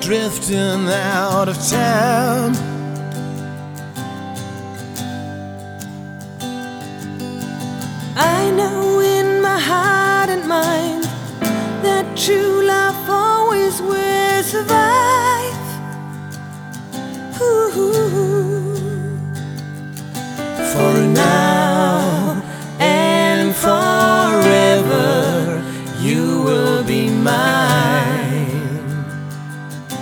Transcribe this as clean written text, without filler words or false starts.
drifting out of town. I know in my heart and mind that true love always will survive.